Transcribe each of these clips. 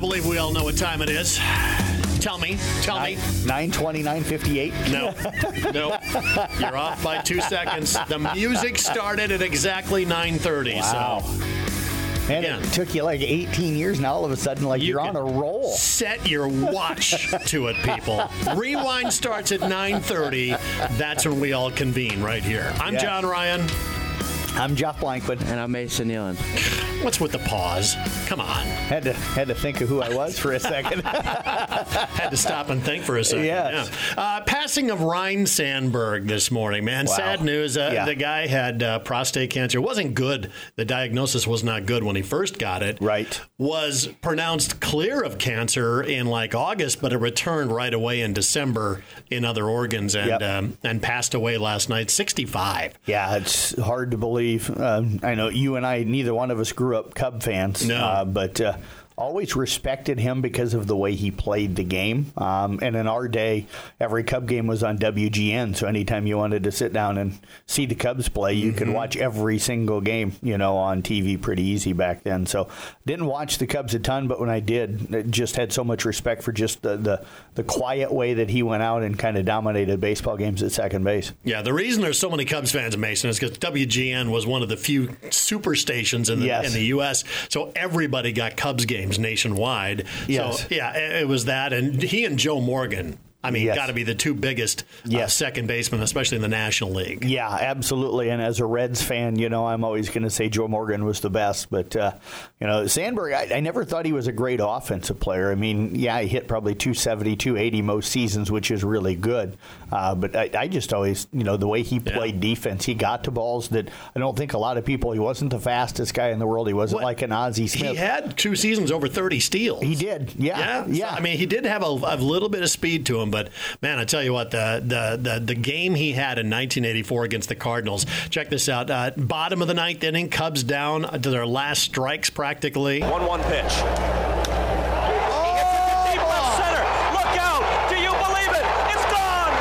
believe we all know what time it is. Tell me. 9:20, 9:58. No. You're off by 2 seconds. The music started at exactly 9:30. Wow. So. And it took you like 18 years now. All of a sudden, like you're on a roll. Set your watch to it, people. Rewind starts at 9:30. That's when we all convene right here. I'm John Ryan. I'm Jeff Blankman. And I'm Mason Nealon. What's with the pause? Come on. Had to think of who I was for a second. Had to stop and think for a second. Yes. Yeah. Passing of Ryne Sandberg this morning, man. Wow. Sad news. The guy had prostate cancer. It wasn't good. The diagnosis was not good when he first got it. Right. Was pronounced clear of cancer in like August, but it returned right away in December in other organs and passed away last night, 65. Yeah, it's hard to believe. I know you and I, neither one of us grew up Cub fans, but always respected him because of the way he played the game. And in our day, every Cub game was on WGN, so anytime you wanted to sit down and see the Cubs play, you could watch every single game, on TV pretty easy back then. So didn't watch the Cubs a ton, but when I did, just had so much respect for just the quiet way that he went out and kind of dominated baseball games at second base. Yeah, the reason there's so many Cubs fans, Mason, is because WGN was one of the few super stations in the U.S., so everybody got Cubs games nationwide. Yes. So, it was that. And he and Joe Morgan, got to be the two biggest second basemen, especially in the National League. Yeah, absolutely. And as a Reds fan, I'm always going to say Joe Morgan was the best. But, Sandberg, I never thought he was a great offensive player. He hit probably 270, 280 most seasons, which is really good. But I just always, the way he played defense, he got to balls that I don't think a lot of people, he wasn't the fastest guy in the world. He wasn't like an Ozzie Smith. He had 2 seasons over 30 steals. He did, yeah. So, he did have a little bit of speed to him. But, man, I tell you what, the game he had in 1984 against the Cardinals, check this out. Bottom of the ninth inning, Cubs down to their last strikes practically. 1-1 pitch. He hits it to deep left center. Look out. Do you believe it? It's gone.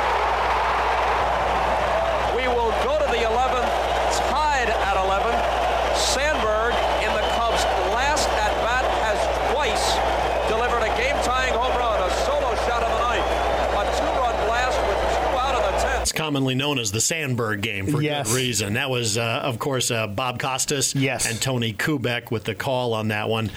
We will go to the 11th, tied at 11. Sandberg, in the Cubs' last at-bat, has twice delivered a game-tying home run, a solo shot of the ninth. A 2-run blast with 2 out of the 10th. It's commonly known as the Sandberg game for good reason. That was, of course, Bob Costas and Tony Kubek with the call on that one.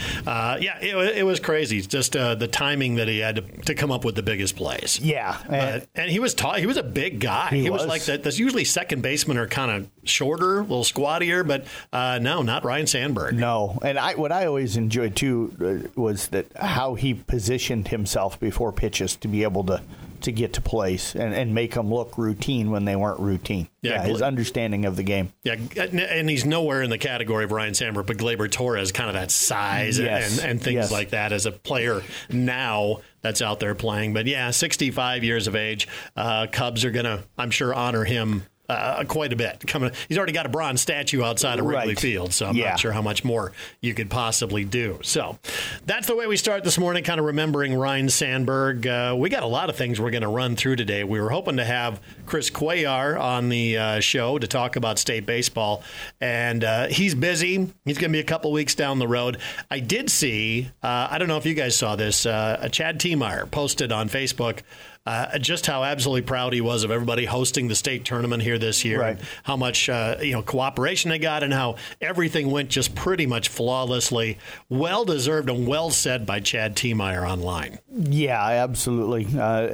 It was crazy. Just the timing that he had to come up with the biggest plays. Yeah. And he was tall. He was a big guy. He was like that. That's usually second basemen are kind of shorter, a little squattier, but no, not Ryne Sandberg. No. And what I always enjoyed, too, was that how he positioned himself before pitches to be able to get to place and make them look routine when they weren't routine. His understanding of the game. Yeah, and he's nowhere in the category of Ryne Sandberg, but Gleyber Torres, kind of that size and things like that as a player now that's out there playing. But 65 years of age. Cubs are going to, I'm sure, honor him quite a bit. He's already got a bronze statue outside of Wrigley Field, so I'm not sure how much more you could possibly do. So that's the way we start this morning, kind of remembering Ryne Sandberg. We got a lot of things we're going to run through today. We were hoping to have Chris Cuellar on the show to talk about state baseball, and he's busy. He's going to be a couple weeks down the road. I did see, I don't know if you guys saw this, Chad Tiemeyer posted on Facebook just how absolutely proud he was of everybody hosting the state tournament here this year, and how much cooperation they got, and how everything went just pretty much flawlessly. Well deserved and well said by Chad Tiemeyer online. Yeah, absolutely.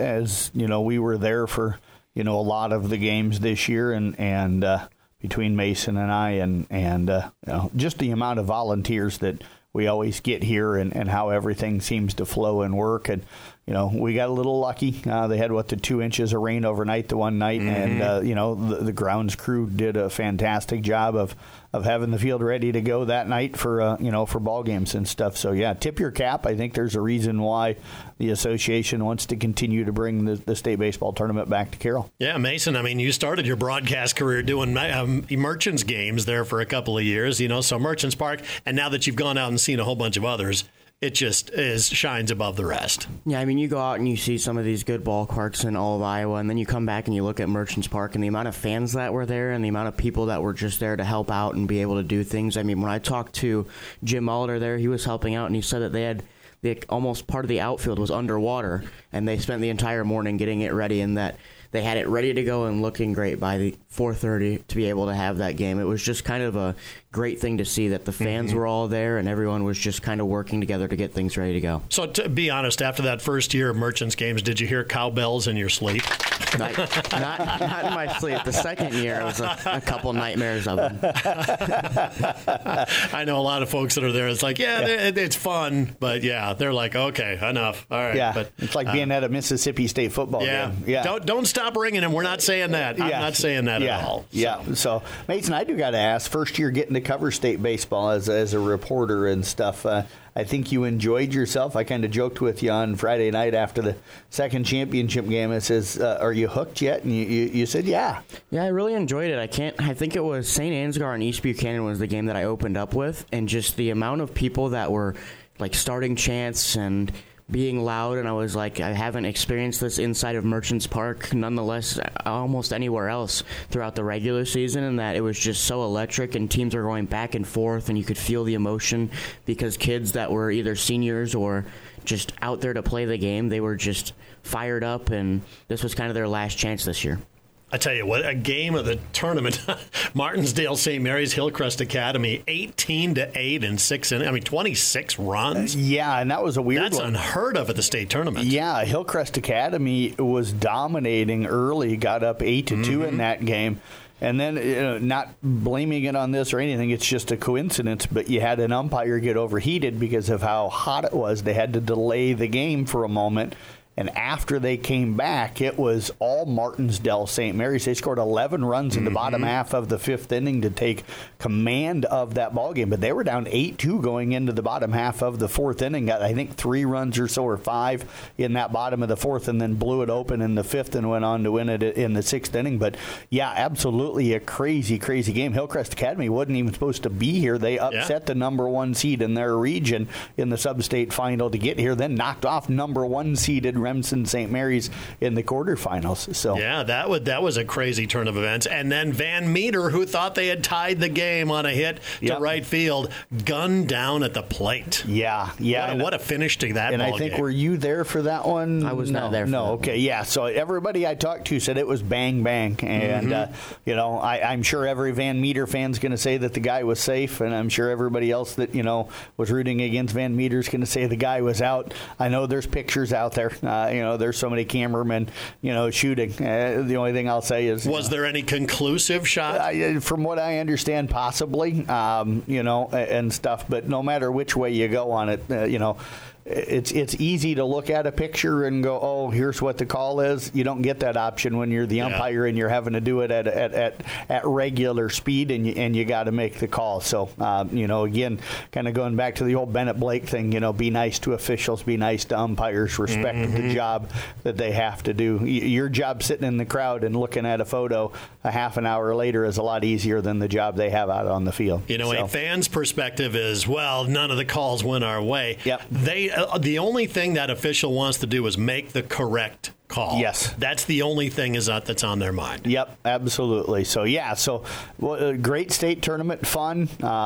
As we were there for a lot of the games this year, and between Mason and I, and just the amount of volunteers that we always get here, and how everything seems to flow and work. And we got a little lucky. They had the 2 inches of rain overnight the one night, and the grounds crew did a fantastic job of having the field ready to go that night for ball games and stuff. So tip your cap. I think there's a reason why the association wants to continue to bring the state baseball tournament back to Carroll. Yeah, Mason. You started your broadcast career doing Merchants games there for a couple of years. So Merchants Park, and now that you've gone out and seen a whole bunch of others, it just shines above the rest. Yeah, you go out and you see some of these good ballparks in all of Iowa, and then you come back and you look at Merchants Park and the amount of fans that were there and the amount of people that were just there to help out and be able to do things. When I talked to Jim Molitor there, he was helping out, and he said that they had almost part of the outfield was underwater, and they spent the entire morning getting it ready, and that they had it ready to go and looking great by the 4:30 to be able to have that game. It was just kind of a great thing to see that the fans were all there and everyone was just kind of working together to get things ready to go. So to be honest, after that first year of Merchants games, did you hear cowbells in your sleep? Not in my sleep. The second year, it was a couple nightmares of them. I know a lot of folks that are there. It's like, it's fun, but they're like, okay, enough. All right. Yeah, but, it's like being at a Mississippi State football game. Yeah. Don't stop ringing them. We're not saying that. I'm not saying that at all. So. Yeah. So, Mason, I do got to ask, first year getting to cover state baseball as a reporter and stuff, I think you enjoyed yourself. I kind of joked with you on Friday night after the second championship game. It says, are you hooked yet? And you said, yeah. Yeah, I really enjoyed it. I think it was St. Ansgar and East Buchanan was the game that I opened up with. And just the amount of people that were like starting chants and being loud, and I was like, I haven't experienced this inside of Merchants Park, nonetheless, almost anywhere else throughout the regular season, and that it was just so electric, and teams were going back and forth, and you could feel the emotion because kids that were either seniors or just out there to play the game, they were just fired up, and this was kind of their last chance this year. I tell you what, a game of the tournament, Martinsdale St. Mary's Hillcrest Academy, 18-8 in 6 innings. 26 runs. Yeah, and that was a weird one. That's unheard of at the state tournament. Yeah, Hillcrest Academy was dominating early, got up 8-2 in that game. And then, not blaming it on this or anything, it's just a coincidence, but you had an umpire get overheated because of how hot it was. They had to delay the game for a moment. And after they came back, it was all Martinsdale St. Mary's. They scored 11 runs in the bottom half of the fifth inning to take command of that ballgame. But they were down 8-2 going into the bottom half of the fourth inning. Got, I think, 3 runs or so, or 5 in that bottom of the fourth, and then blew it open in the fifth and went on to win it in the sixth inning. But, yeah, absolutely a crazy, crazy game. Hillcrest Academy wasn't even supposed to be here. They upset the number 1 seed in their region in the sub-state final to get here, then knocked off number 1 seeded Remsen St. Mary's in the quarterfinals. So yeah, that was a crazy turn of events. And then Van Meter, who thought they had tied the game on a hit to right field, gunned down at the plate. Yeah. What a finish to that and ball I think, game. were you there for that one? I was not there for that okay, one. Yeah. So everybody I talked to said it was bang, bang. And, I'm sure every Van Meter fan's going to say that the guy was safe, and I'm sure everybody else that, was rooting against Van Meter's going to say the guy was out. I know there's pictures out there. There's so many cameramen, shooting. The only thing I'll say is... Was there any conclusive shot? From what I understand, possibly, and stuff. But no matter which way you go on it, it's easy to look at a picture and go, oh, here's what the call is. You don't get that option when you're the umpire and you're having to do it at regular speed, and you got to make the call. So, again, kind of going back to the old Bennett Blake thing, be nice to officials, be nice to umpires, respect the job that they have to do. Your job sitting in the crowd and looking at a photo a half an hour later is a lot easier than the job they have out on the field. A fan's perspective is, well, none of the calls went our way. Yep. The only thing that official wants to do is make the correct call. Yes. That's the only thing that's on their mind. Yep, absolutely. So, great state tournament, fun.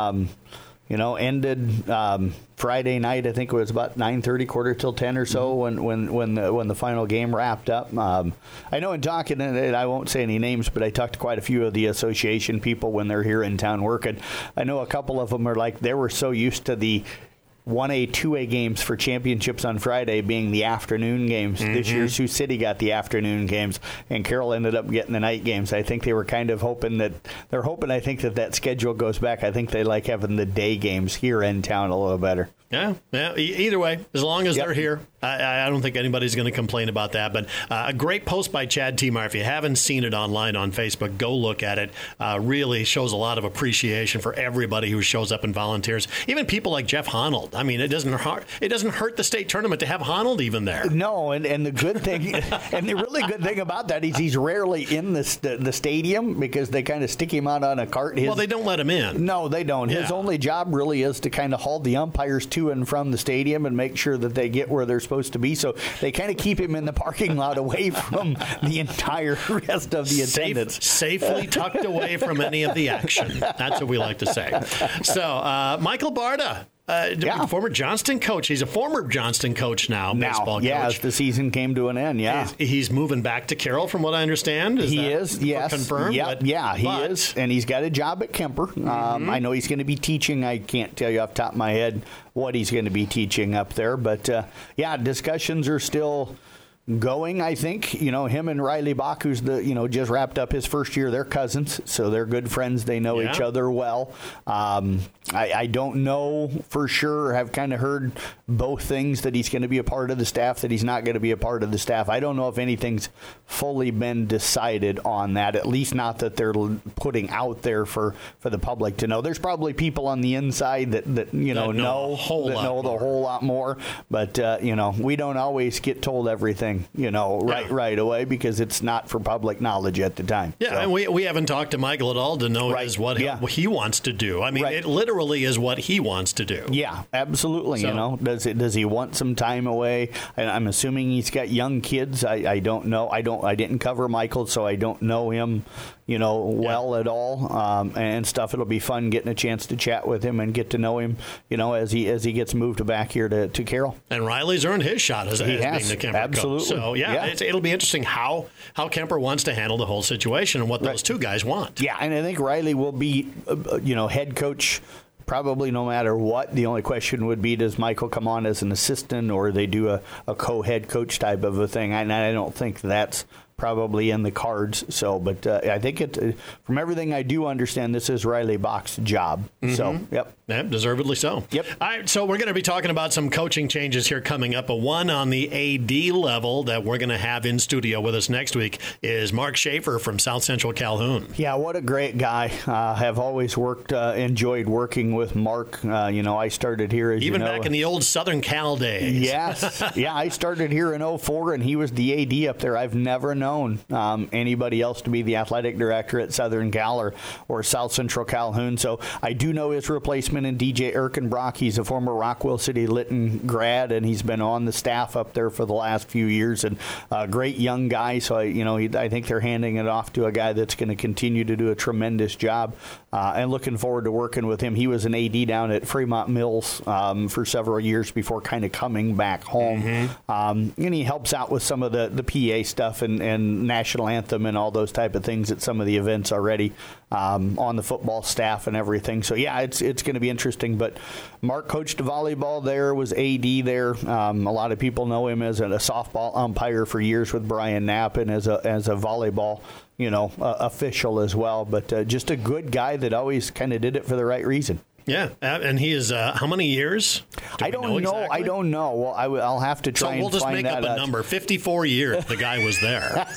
Ended Friday night. I think it was about 9:30, quarter till 10 or so when the final game wrapped up. I know in talking, and I won't say any names, but I talked to quite a few of the association people when they're here in town working. I know a couple of them are like, they were so used to the 1A, 2A games for championships on Friday being the afternoon games. This year, Sioux City got the afternoon games, and Carroll ended up getting the night games. I think they were kind of hoping that schedule goes back. I think they like having the day games here in town a little better. Yeah. Either way, as long as they're here, I don't think anybody's going to complain about that. But a great post by Chad Timar. If you haven't seen it online on Facebook, go look at it. Really shows a lot of appreciation for everybody who shows up and volunteers. Even people like Jeff Honnold. It doesn't hurt the state tournament to have Honnold even there. No, and the good thing, and the really good thing about that is he's rarely in the stadium because they kind of stick him out on a cart. Well, they don't let him in. No, they don't. His only job really is to kind of haul the umpires to and from the stadium and make sure that they get where they're supposed to be. So they kind of keep him in the parking lot away from the entire rest of the attendance. Safely tucked away from any of the action. That's what we like to say. So, Michael Barta, Former Johnston coach. He's a former Johnston coach now, baseball coach. Yeah, as the season came to an end, He's moving back to Carroll, from what I understand. He is, yes. Confirmed? Yep, he is. And he's got a job at Kemper. I know he's going to be teaching. I can't tell you off the top of my head what he's going to be teaching up there. But, discussions are still going, I think. Him and Riley Bach, who's just wrapped up his first year, they're cousins, so they're good friends. They know each other well. I don't know for sure. I've kind of heard both things, that he's going to be a part of the staff, that he's not going to be a part of the staff. I don't know if anything's fully been decided on that, at least not that they're putting out there for the public to know. There's probably people on the inside that know the whole lot more, but we don't always get told everything right away, because it's not for public knowledge at the time. Yeah, so. And we haven't talked to Michael at all to know what he wants to do. I mean, it literally is what he wants to do. Yeah, absolutely. So. Does he want some time away? And I'm assuming he's got young kids. I don't know. I didn't cover Michael, so I don't know him well at all, and stuff. It'll be fun getting a chance to chat with him and get to know him, as he gets moved back here to Carroll. And Riley's earned his shot as being the Kemper coach. So it'll be interesting how Kemper wants to handle the whole situation and what those two guys want. Yeah, and I think Riley will be, head coach probably no matter what. The only question would be, does Michael come on as an assistant, or they do a co-head coach type of a thing? And I don't think that's probably in the cards. So, but I think from everything I do understand, this is Riley Bach's job. Mm-hmm. So, yep, deservedly so. Yep. All right, so we're going to be talking about some coaching changes here coming up. One on the AD level that we're going to have in studio with us next week is Mark Schaefer from South Central Calhoun. Yeah, what a great guy. Have always enjoyed working with Mark. I started here as even back in the old Southern Cal days. Yes. Yeah, I started here in 2004, and he was the AD up there. I've never known anybody else to be the athletic director at Southern Cal or South Central Calhoun. So I do know his replacement in DJ Erkenbrock. He's a former Rockwell City Lytton grad, and he's been on the staff up there for the last few years, and a great young guy. So I think they're handing it off to a guy that's going to continue to do a tremendous job, and looking forward to working with him. He was an AD down at Fremont Mills for several years before kind of coming back home. Mm-hmm. And he helps out with some of the PA stuff and national anthem and all those type of things at some of the events already, on the football staff and everything. So yeah, it's going to be interesting. But Mark coached volleyball there, was AD there. A lot of people know him as a softball umpire for years with Brian Knapp, and as a volleyball official as well. But just a good guy that always kind of did it for the right reason. Yeah, and he is how many years? I don't know. Exactly? I don't know. Well, I'll have to try and find that out. So we'll just make up a number. 54 years the guy was there.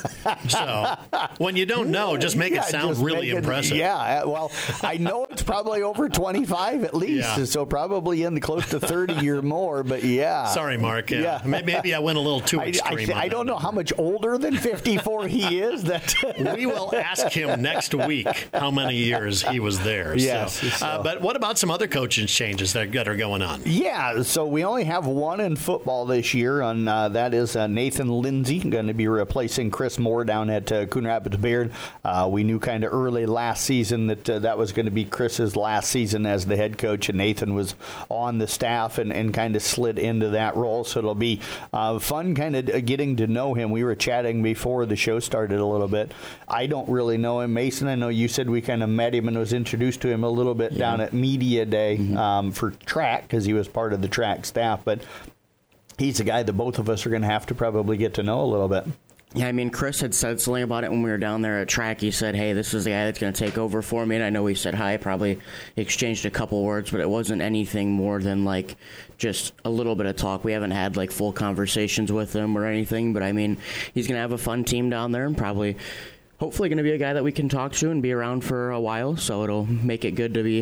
So when you don't know, just make it sound really impressive. Yeah, well, I know it's probably over 25 at least, so probably in the close to 30 or more, but yeah. Sorry, Mark. Yeah. Maybe I went a little too extreme. I don't know how much older than 54 he is. We will ask him next week how many years he was there. Yes. But what about some other coaching changes that are going on? Yeah, so we only have one in football this year, and that is Nathan Lindsay, going to be replacing Chris Moore down at Coon Rapids Bayard. We knew kind of early last season that was going to be Chris's last season as the head coach, and Nathan was on the staff and kind of slid into that role, so it'll be fun kind of getting to know him. We were chatting before the show started a little bit. I don't really know him. Mason, I know you said we kind of met him and was introduced to him a little bit down at Media Day for track, because he was part of the track staff, but he's a guy that both of us are going to have to probably get to know a little bit. Yeah, I mean, Chris had said something about it when we were down there at track. He said, hey, this is the guy that's going to take over for me, and I know we said hi, probably exchanged a couple words, but it wasn't anything more than like just a little bit of talk. We haven't had like full conversations with him or anything, but I mean, he's going to have a fun team down there, and hopefully going to be a guy that we can talk to and be around for a while, so it'll make it good to be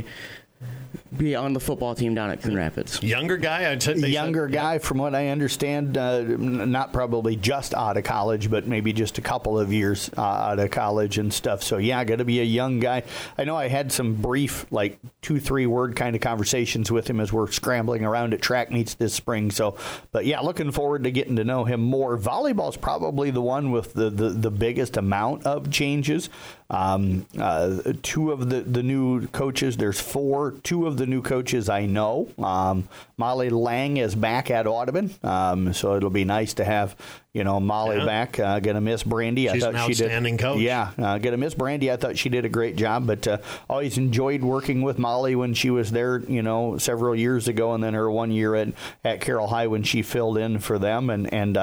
on the football team down at Coon Rapids. Younger guy? Younger guy, from what I understand, not probably just out of college, but maybe just a couple of years out of college and stuff. So, yeah, got to be a young guy. I know I had some brief, like 2-3 word kind of conversations with him as we're scrambling around at track meets this spring. So, but yeah, looking forward to getting to know him more. Volleyball's probably the one with the biggest amount of changes. Two of the new coaches, there's four. Two of the new coaches I know. Molly Lang is back at Audubon, so it'll be nice to have Molly back. Gonna miss Brandy. She's an outstanding coach. Yeah, gonna miss Brandy. I thought she did a great job, but always enjoyed working with Molly when she was there, several years ago, and then her 1 year at Carroll High when she filled in for them. And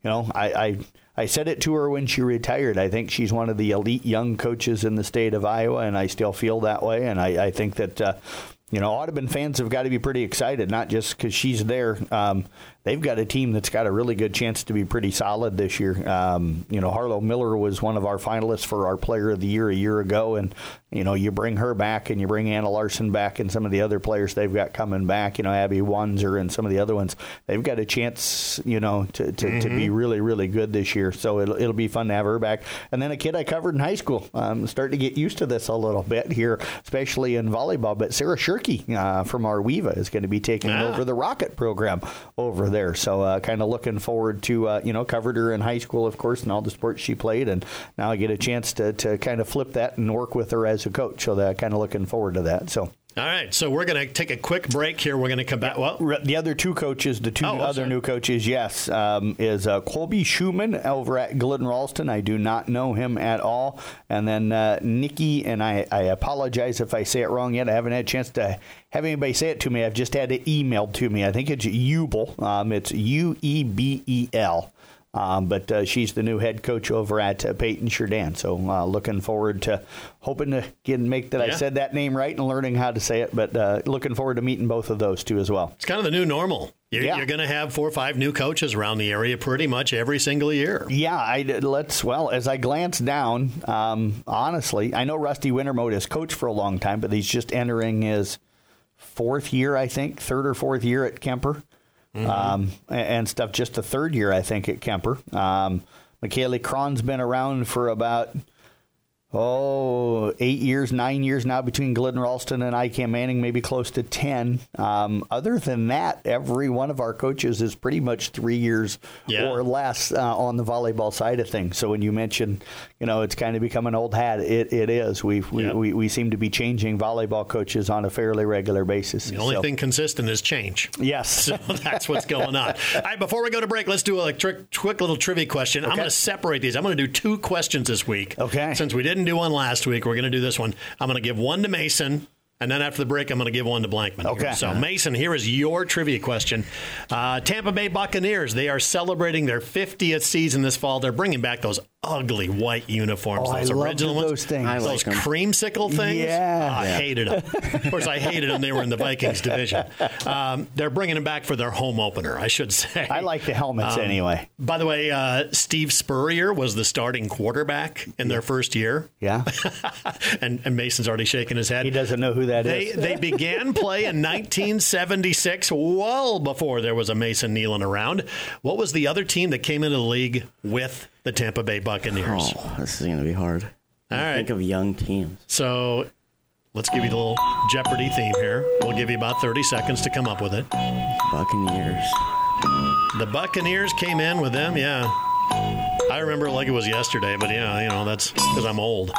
I said it to her when she retired. I think she's one of the elite young coaches in the state of Iowa, and I still feel that way. And I think that Audubon fans have got to be pretty excited, not just because she's there. They've got a team that's got a really good chance to be pretty solid this year. Harlow Miller was one of our finalists for our Player of the Year a year ago, and you bring her back, and you bring Anna Larson back, and some of the other players they've got coming back. Abby Wanzer and some of the other ones. They've got a chance, to be really, really good this year. So it'll be fun to have her back. And then a kid I covered in high school. I'm starting to get used to this a little bit here, especially in volleyball. But Sarah Shirky from our WEVA is going to be taking over the Rocket program over there. So kind of looking forward to, covered her in high school, of course, and all the sports she played. And now I get a chance to kind of flip that and work with her as a coach. So kind of looking forward to that. So. All right, so we're going to take a quick break here. We're going to come back. Well, the other two coaches, new coaches, yes, is Colby Schumann over at Glidden Ralston. I do not know him at all. And then Nikki, and I apologize if I say it wrong yet. I haven't had a chance to have anybody say it to me. I've just had it emailed to me. I think it's Ubel. It's Uebel. But she's the new head coach over at Peyton Sheridan. So looking forward to hoping to make that I said that name right and learning how to say it. But looking forward to meeting both of those two as well. It's kind of the new normal. You're going to have 4 or 5 new coaches around the area pretty much every single year. Yeah, as I glance down, honestly, I know Rusty Wintermode has coached for a long time, but he's just entering his 4th year, I think, 3rd or 4th year at Kemper. And stuff, just the 3rd year, I think, at Kemper. Michaela Cron's been around for about 8 years, 9 years now between Glidden Ralston and ICAM Manning, maybe close to 10. Other than that, every one of our coaches is pretty much 3 years or less on the volleyball side of things. So when you mention, it's kind of become an old hat, it is. We seem to be changing volleyball coaches on a fairly regular basis. The only thing consistent is change. Yes. So that's what's going on. All right, before we go to break, let's do a quick little trivia question. Okay. I'm going to separate these. I'm going to do 2 questions this week. Okay. Since we didn't do one last week, we're going to do this one. I'm going to give one to Mason, and then after the break, I'm going to give one to Blankman. Okay. So, Mason, here is your trivia question. Tampa Bay Buccaneers, they are celebrating their 50th season this fall. They're bringing back those ugly white uniforms, those original ones. Those things. Those creamsicle things. Yeah. I hated them. Of course, I hated them. They were in the Vikings division. They're bringing them back for their home opener, I should say. I like the helmets anyway. By the way, Steve Spurrier was the starting quarterback in their first year. Yeah. and Mason's already shaking his head. He doesn't know who that is. They began play in 1976, well before there was a Mason Nealon around. What was the other team that came into the league with the Tampa Bay Buccaneers? Oh, this is going to be hard. All right. Think of young teams. So let's give you the little Jeopardy theme here. We'll give you about 30 seconds to come up with it. Buccaneers. The Buccaneers came in with them, yeah. I remember it like it was yesterday, but that's because I'm old.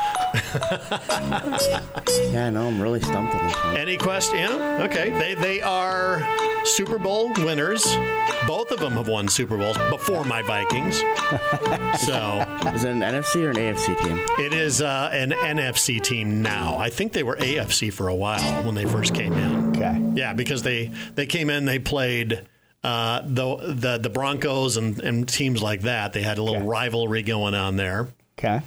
Yeah, no, I'm really stumped on this one. Any question? Yeah, okay. They are Super Bowl winners. Both of them have won Super Bowls before my Vikings. So is it an NFC or an AFC team? It is an NFC team now. I think they were AFC for a while when they first came in. Okay. Yeah, because they came in, they played the Broncos and teams like that. They had a little rivalry going on there. Okay.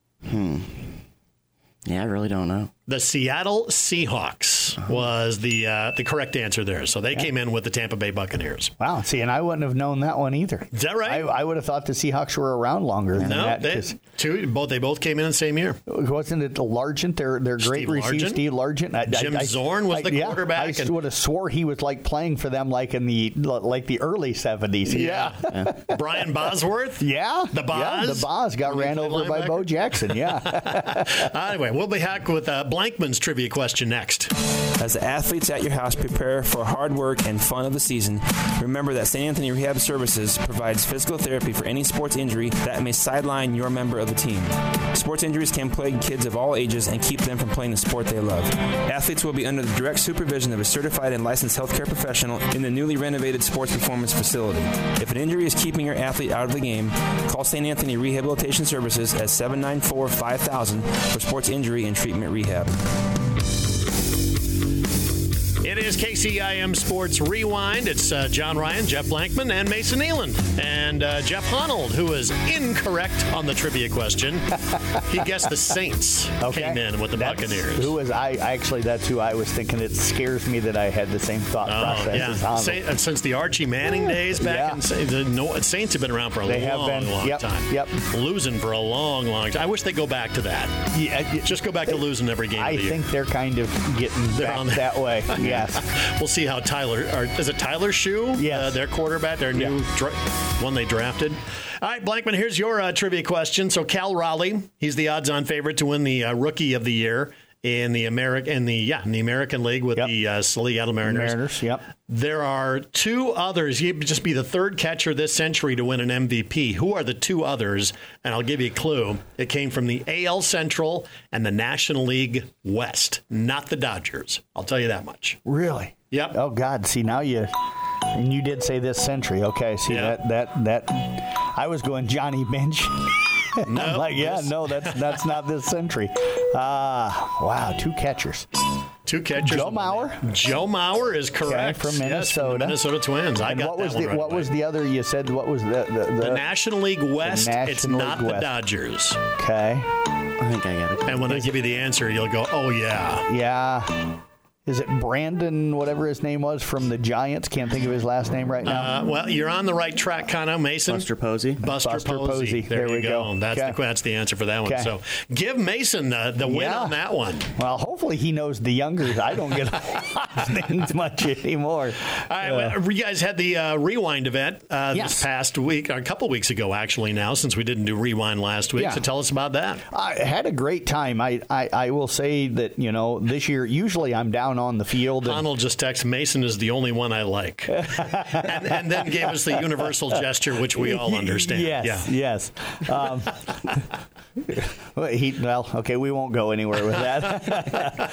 Yeah, I really don't know. The Seattle Seahawks was the correct answer there. So they came in with the Tampa Bay Buccaneers. Wow. See, and I wouldn't have known that one either. Is that right? I would have thought the Seahawks were around longer than that. They both came in the same year. Wasn't it Largent, their great receiver, Steve Largent? Jim Zorn was the quarterback. I would have swore he was playing for them in the early 70s. Yeah. Brian Bosworth? Yeah. The Boz? Yeah, the Boz got ran over by Bo Jackson. Yeah. Anyway, we'll be back with Blankman's trivia question next. As the athletes at your house prepare for hard work and fun of the season, remember that St. Anthony Rehab Services provides physical therapy for any sports injury that may sideline your member of the team. Sports injuries can plague kids of all ages and keep them from playing the sport they love. Athletes will be under the direct supervision of a certified and licensed healthcare professional in the newly renovated sports performance facility. If an injury is keeping your athlete out of the game, call St. Anthony Rehabilitation Services at 794-5000 for sports injury and treatment rehab. It is KCIM Sports Rewind. It's John Ryan, Jeff Blankman, and Mason Nealand. And Jeff Honnold, who is incorrect on the trivia question. He guessed the Saints came in with the Buccaneers. That's who I was thinking. It scares me that I had the same thought process as Honnold. Since the Archie Manning days back in the Saints have been around for a long time. Yep. Losing for a long time. I wish they go back to that. Yeah, just go back to losing every game of the year. I think they're kind of getting back that way. Yes. We'll see how is it Tyler Shue? Yes. Their quarterback, their new one they drafted. All right, Blankman, here's your trivia question. So Cal Raleigh, he's the odds-on favorite to win the Rookie of the Year in the American League with the Seattle Mariners. Yep. There are two others. You'd just be the third catcher this century to win an MVP. Who are the two others? And I'll give you a clue. It came from the AL Central and the National League West, not the Dodgers. I'll tell you that much. Really? Yep. Oh God! See, now you did say this century. Okay. See that I was going Johnny Bench. No, I'm like, that's not this century. Wow, two catchers. Two catchers. Joe Mauer. Joe Mauer is correct. Okay, from Minnesota. Yes, from the Minnesota Twins. I got that one right What was the other? You said what was the National League West? It's not the Dodgers. Okay. I think I got it. And when I give you the answer, you'll go, oh, yeah. Yeah. Is it Brandon, whatever his name was, from the Giants? Can't think of his last name right now. Well, you're on the right track, kind of, Mason. Buster Posey. Buster Posey. There we go. That's the answer for that one. So give Mason the win on that one. Well, hopefully he knows the younger. I don't get his names much anymore. All right, well, you guys had the Rewind event this past week, or a couple weeks ago, actually, now, since we didn't do Rewind last week. So tell us about that. I had a great time. I will say that, this year, usually I'm down on the field. Donald just texted, Mason is the only one I like. and then gave us the universal gesture, which we all understand. Yes. We won't go anywhere with that.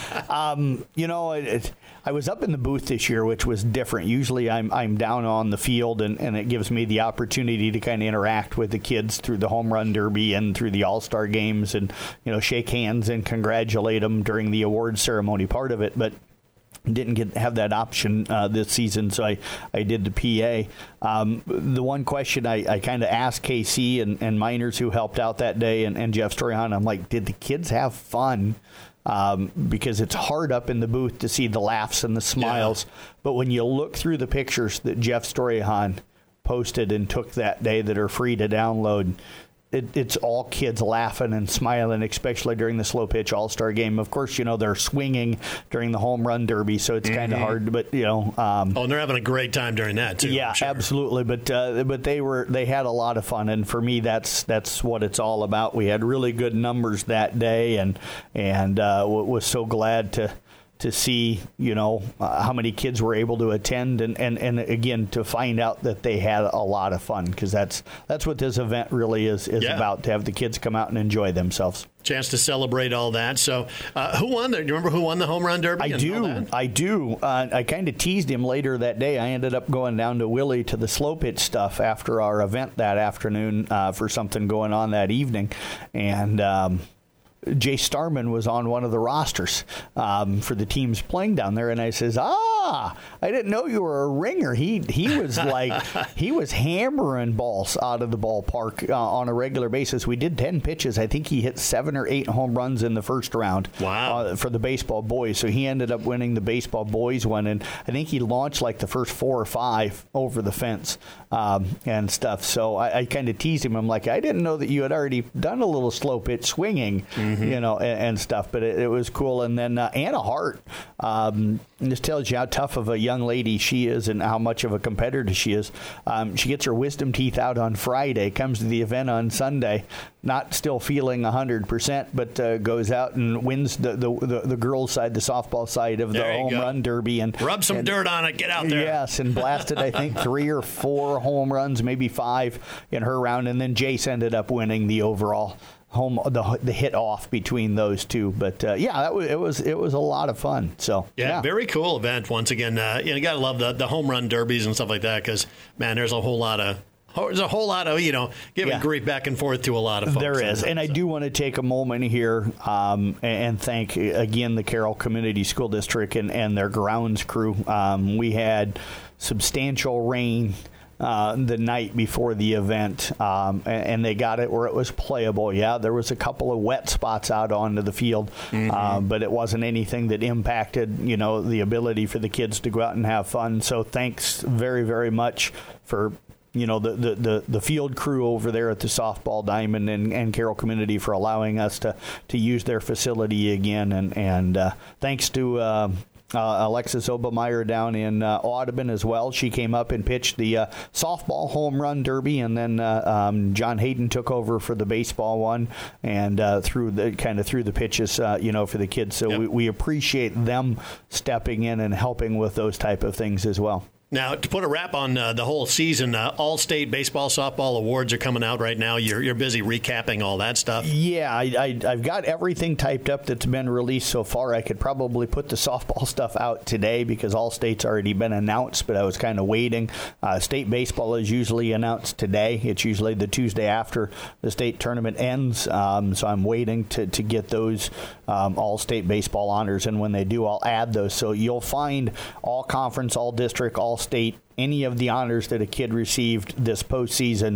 I was up in the booth this year, which was different. Usually I'm down on the field, and it gives me the opportunity to kind of interact with the kids through the home run derby and through the all-star games and, shake hands and congratulate them during the award ceremony part of it. But didn't have that option this season, so I did the PA. The one question I kind of asked KC and Miners who helped out that day and Jeff Storihan, I'm like, did the kids have fun? Because it's hard up in the booth to see the laughs and the smiles. Yeah. But when you look through the pictures that Jeff Storihan posted and took that day that are free to download, it's all kids laughing and smiling, especially during the slow pitch all-star game. Of course, they're swinging during the home run derby, so it's kind of hard. But and they're having a great time during that too. Yeah, sure. Absolutely. But they had a lot of fun, and for me, that's what it's all about. We had really good numbers that day, and was so glad to see, how many kids were able to attend and again, to find out that they had a lot of fun, because that's what this event really is about, to have the kids come out and enjoy themselves. Chance to celebrate all that. So who won? Do you remember who won the home run derby? I do. I kind of teased him later that day. I ended up going down to Willie to the slow pitch stuff after our event that afternoon for something going on that evening. And Jay Starman was on one of the rosters for the teams playing down there, and I says, I didn't know you were a ringer. He was he was hammering balls out of the ballpark on a regular basis. We did 10 pitches. I think he hit 7 or 8 home runs in the first round. Wow. For the baseball boys. So he ended up winning the baseball boys one, and I think he launched like the first 4 or 5 over the fence and stuff. So I kind of teased him. I'm like, I didn't know that you had already done a little slow pitch swinging. and stuff. But it was cool. And then Anna Hart, this tells you how tough of a young lady she is and how much of a competitor she is. She gets her wisdom teeth out on Friday, comes to the event on Sunday, not still feeling 100%, but goes out and wins the girls' side, the softball side of the home run derby. And rub some dirt on it, get out there. Yes, and blasted, I think, 3 or 4 home runs, maybe 5 in her round. And then Jace ended up winning the overall the hit off between those two. But it was a lot of fun. So very cool event. Once again, you gotta love the home run derbies and stuff like that, because man, there's a whole lot of giving grief back and forth to a lot of folks. There is. And I do want to take a moment here and thank, again, the Carroll Community School District and their grounds crew. We had substantial rain the night before the event, and they got it where it was playable. Yeah, there was a couple of wet spots out onto the field, but it wasn't anything that impacted, the ability for the kids to go out and have fun. So thanks very, very much for the field crew over there at the Softball Diamond and Carroll Community for allowing us to use their facility again. And thanks to Alexis Obermeyer down in Audubon as well. She came up and pitched the softball home run derby, and then John Hayden took over for the baseball one and threw the pitches, for the kids. So we appreciate them stepping in and helping with those type of things as well. Now, to put a wrap on the whole season, All-State Baseball Softball Awards are coming out right now. You're busy recapping all that stuff. Yeah, I've got everything typed up that's been released so far. I could probably put the softball stuff out today because All-State's already been announced, but I was kind of waiting. State baseball is usually announced today. It's usually the Tuesday after the state tournament ends, so I'm waiting to get those All-State baseball honors, and when they do, I'll add those. So you'll find all conference, all district, all state, any of the honors that a kid received this postseason,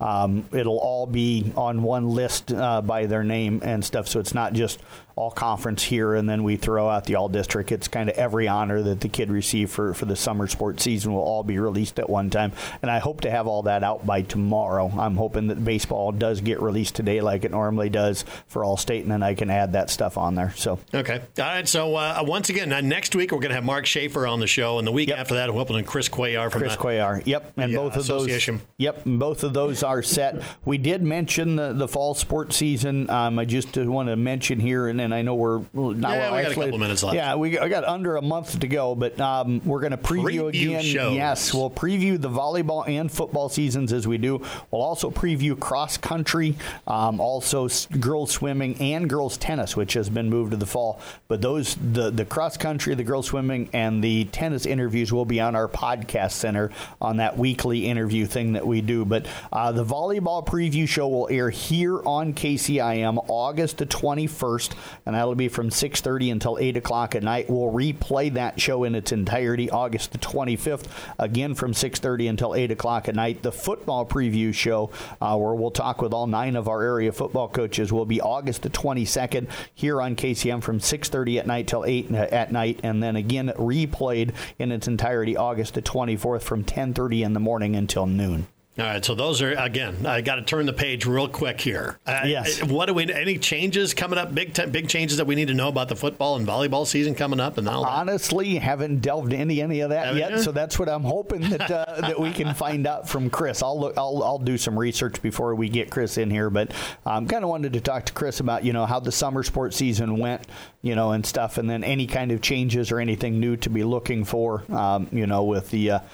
it'll all be on one list by their name and stuff. So it's not just all conference here and then we throw out the all district. It's kind of every honor that the kid received for the summer sports season will all be released at one time. And I hope to have all that out by tomorrow. I'm hoping that baseball does get released today like it normally does for all state, and then I can add that stuff on there. So okay. All right. So once again, next week we're going to have Mark Schaefer on the show, and the week after that, we're hoping Chris Cuellar from Cuellar. Yep. And both of those. Yep. And both of those are set. We did mention the fall sports season. I just want to mention here, and then I know we're now. We got a couple minutes left. Yeah, I got under a month to go, but we're going to preview again. Shows. Yes, we'll preview the volleyball and football seasons as we do. We'll also preview cross country, also girls swimming and girls tennis, which has been moved to the fall. But those the cross country, the girls swimming, and the tennis interviews will be on our podcast center on that weekly interview thing that we do. But the volleyball preview show will air here on KCIM August the 21st, and that'll be from 6:30 until 8 o'clock at night. We'll replay that show in its entirety August the 25th, again from 6:30 until 8 o'clock at night. The football preview show, where we'll talk with all 9 of our area football coaches, will be August the 22nd here on KCM from 6:30 at night till 8 at night, and then again replayed in its entirety August the 24th from 10:30 in the morning until noon. All right, so those are, again, I got to turn the page real quick here. Yes. Any changes coming up, big changes that we need to know about the football and volleyball season coming up? And all that? Honestly, haven't delved into any of that yet, so that's what I'm hoping that that we can find out from Chris. I'll do some research before we get Chris in here, but kind of wanted to talk to Chris about, how the summer sports season went, and stuff, and then any kind of changes or anything new to be looking for, with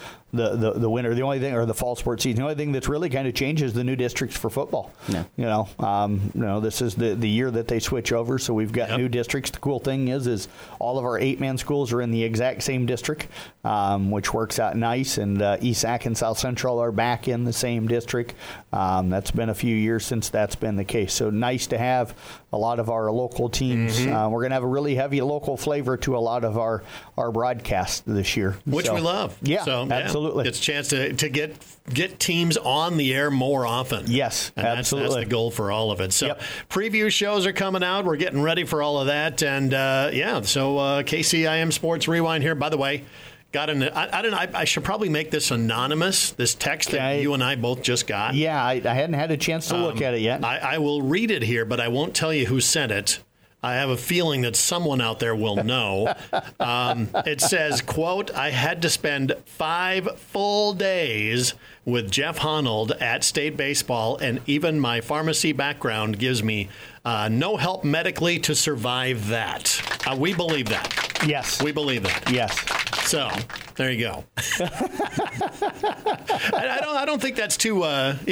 the winter, the only thing, or the fall sports season, the only thing that's really kind of changed is the new districts for football. Yeah. This is the year that they switch over, so we've got new districts. The cool thing is all of our 8-man schools are in the exact same district, which works out nice, and East Sac and South Central are back in the same district. That's been a few years since that's been the case, so nice to have a lot of our local teams. We're going to have a really heavy local flavor to a lot of our broadcasts this year. Which we love. Yeah, so, absolutely. It's a chance to get teams on the air more often. Yes, and absolutely. That's the goal for all of it. So preview shows are coming out. We're getting ready for all of that. And, so KCIM Sports Rewind here. By the way, I should probably make this anonymous, this text that you and I both just got. Yeah, I hadn't had a chance to look at it yet. I will read it here, but I won't tell you who sent it. I have a feeling that someone out there will know. It says, quote, I had to spend 5 full days with Jeff Honnold at State Baseball, and even my pharmacy background gives me no help medically to survive that. We believe that. Yes. We believe that. Yes. So, there you go. I don't think that's too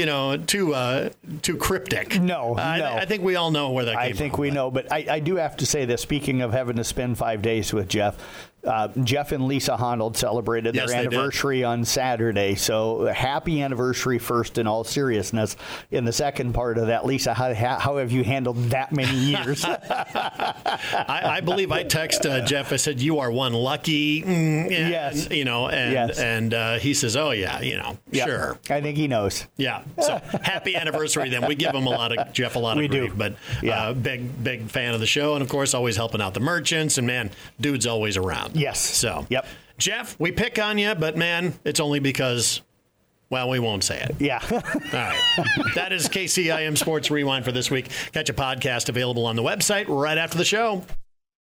cryptic. No, I think we all know where that came from. I think we know, but I do have to say this. Speaking of having to spend 5 days with Jeff, Jeff and Lisa Honnold celebrated their anniversary on Saturday. So happy anniversary first in all seriousness. In the second part of that, Lisa, how have you handled that many years? I believe I texted Jeff. I said, you are one lucky. Yes. And he says, oh, yeah, sure. I think he knows. Yeah. So happy anniversary then. We give him Jeff a lot of grief. But big fan of the show. And, of course, always helping out the merchants. And, man, dude's always around. Yes. So, yep. Jeff, we pick on you, but, man, it's only because, well, we won't say it. Yeah. All right. That is KCIM Sports Rewind for this week. Catch a podcast available on the website right after the show.